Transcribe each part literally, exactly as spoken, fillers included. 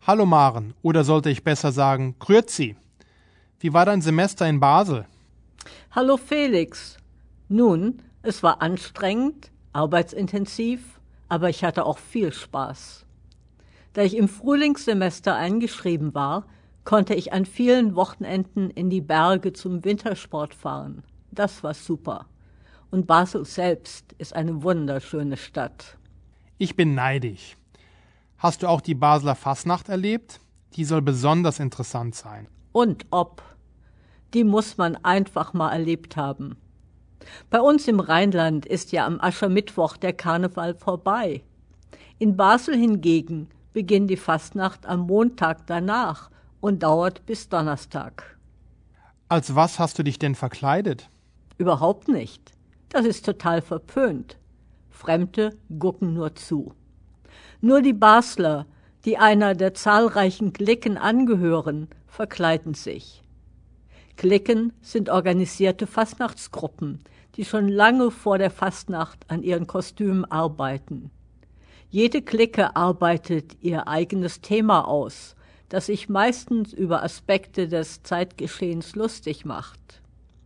Hallo Maren, oder sollte ich besser sagen, Grüezi. Wie war dein Semester in Basel? Hallo Felix. Nun, es war anstrengend, arbeitsintensiv, aber ich hatte auch viel Spaß. Da ich im Frühlingssemester eingeschrieben war, konnte ich an vielen Wochenenden in die Berge zum Wintersport fahren. Das war super. Und Basel selbst ist eine wunderschöne Stadt. Ich bin neidisch. Hast du auch die Basler Fasnacht erlebt? Die soll besonders interessant sein. Und ob. Die muss man einfach mal erlebt haben. Bei uns im Rheinland ist ja am Aschermittwoch der Karneval vorbei. In Basel hingegen beginnt die Fastnacht am Montag danach und dauert bis Donnerstag. Als was hast du dich denn verkleidet? Überhaupt nicht. Das ist total verpönt. Fremde gucken nur zu. Nur die Basler, die einer der zahlreichen Cliquen angehören, verkleiden sich. Cliquen sind organisierte Fastnachtsgruppen, die schon lange vor der Fastnacht an ihren Kostümen arbeiten. Jede Clique arbeitet ihr eigenes Thema aus, das sich meistens über Aspekte des Zeitgeschehens lustig macht.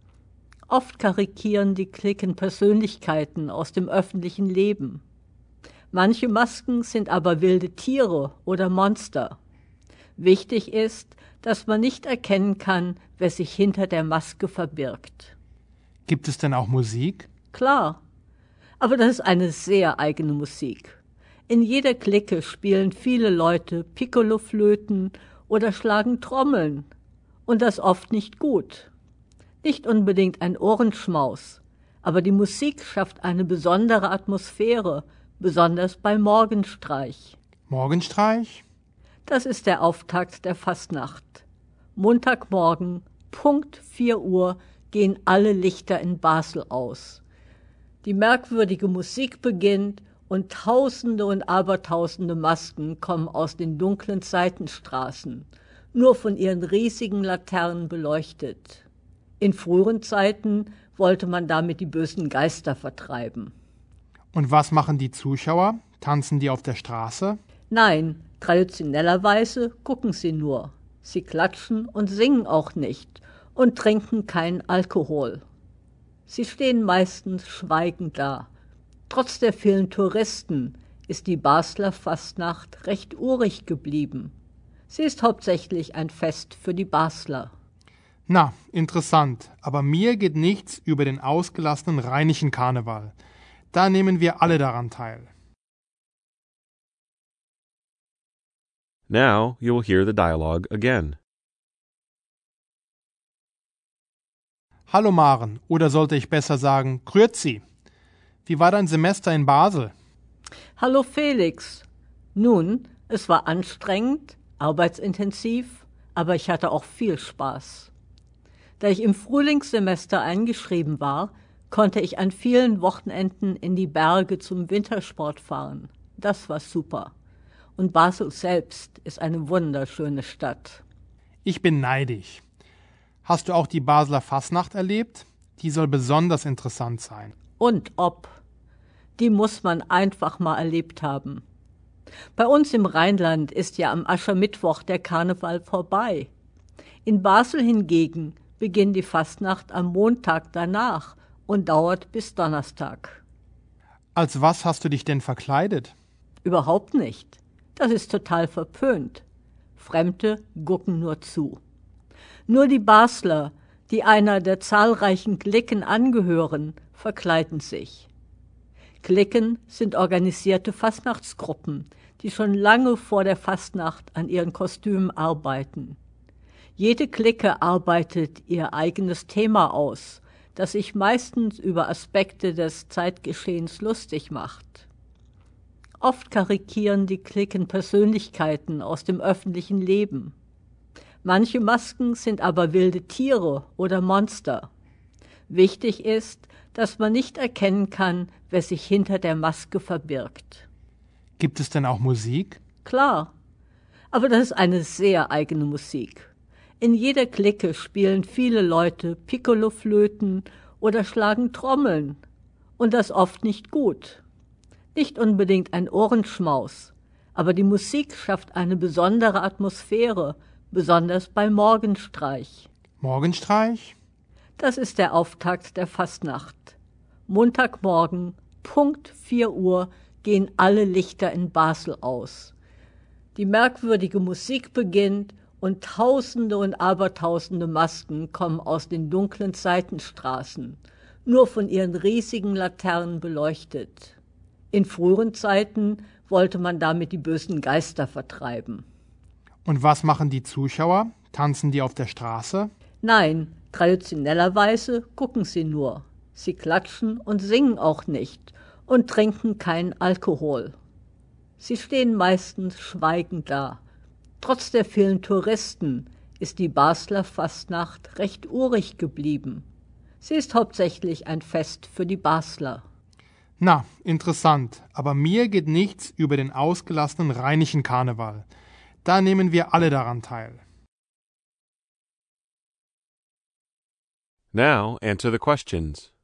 Oft karikieren die Cliquen Persönlichkeiten aus dem öffentlichen Leben. Manche Masken sind aber wilde Tiere oder Monster. Wichtig ist, dass man nicht erkennen kann, wer sich hinter der Maske verbirgt. Gibt es denn auch Musik? Klar, aber das ist eine sehr eigene Musik. In jeder Clique spielen viele Leute Piccoloflöten oder schlagen Trommeln. Und das oft nicht gut. Nicht unbedingt ein Ohrenschmaus, aber die Musik schafft eine besondere Atmosphäre, besonders bei Morgenstreich. Morgenstreich? Das ist der Auftakt der Fastnacht. Montagmorgen, Punkt vier Uhr, gehen alle Lichter in Basel aus. Die merkwürdige Musik beginnt und Tausende und Abertausende Masken kommen aus den dunklen Seitenstraßen, nur von ihren riesigen Laternen beleuchtet. In früheren Zeiten wollte man damit die bösen Geister vertreiben. Und was machen die Zuschauer? Tanzen die auf der Straße? Nein, traditionellerweise gucken sie nur. Sie klatschen und singen auch nicht und trinken keinen Alkohol. Sie stehen meistens schweigend da. Trotz der vielen Touristen ist die Basler Fastnacht recht urig geblieben. Sie ist hauptsächlich ein Fest für die Basler. Na, interessant, aber mir geht nichts über den ausgelassenen rheinischen Karneval. Da nehmen wir alle daran teil. Now you will hear the dialogue again. Hallo Maren, oder sollte ich besser sagen, Grüezi. Wie war dein Semester in Basel? Hallo Felix. Nun, es war anstrengend, arbeitsintensiv, aber ich hatte auch viel Spaß. Da ich im Frühlingssemester eingeschrieben war, konnte ich an vielen Wochenenden in die Berge zum Wintersport fahren. Das war super. Und Basel selbst ist eine wunderschöne Stadt. Ich bin neidisch. Hast du auch die Basler Fasnacht erlebt? Die soll besonders interessant sein. Und ob. Die muss man einfach mal erlebt haben. Bei uns im Rheinland ist ja am Aschermittwoch der Karneval vorbei. In Basel hingegen beginnt die Fastnacht am Montag danach und dauert bis Donnerstag. Als was hast du dich denn verkleidet? Überhaupt nicht. Das ist total verpönt. Fremde gucken nur zu. Nur die Basler, die einer der zahlreichen Cliquen angehören, verkleiden sich. Cliquen sind organisierte Fastnachtsgruppen, die schon lange vor der Fastnacht an ihren Kostümen arbeiten. Jede Clique arbeitet ihr eigenes Thema aus, das sich meistens über Aspekte des Zeitgeschehens lustig macht. Oft karikieren die Cliquen Persönlichkeiten aus dem öffentlichen Leben. Manche Masken sind aber wilde Tiere oder Monster. Wichtig ist, dass man nicht erkennen kann, wer sich hinter der Maske verbirgt. Gibt es denn auch Musik? Klar, aber das ist eine sehr eigene Musik. In jeder Clique spielen viele Leute Piccoloflöten oder schlagen Trommeln. Und das oft nicht gut. Nicht unbedingt ein Ohrenschmaus, Aber die Musik schafft eine besondere Atmosphäre, besonders beim Morgenstreich. Morgenstreich? Das ist der Auftakt der Fastnacht. Montagmorgen, Punkt vier Uhr, gehen alle Lichter in Basel aus. Die merkwürdige Musik beginnt und Tausende und Abertausende Masken kommen aus den dunklen Seitenstraßen, nur von ihren riesigen Laternen beleuchtet. In früheren Zeiten wollte man damit die bösen Geister vertreiben. Und was machen die Zuschauer? Tanzen die auf der Straße? Nein, traditionellerweise gucken sie nur. Sie klatschen und singen auch nicht und trinken keinen Alkohol. Sie stehen meistens schweigend da. Trotz der vielen Touristen ist die Basler Fastnacht recht urig geblieben. Sie ist hauptsächlich ein Fest für die Basler. Na, interessant, aber mir geht nichts über den ausgelassenen rheinischen Karneval. Da nehmen wir alle daran teil. Now answer the questions.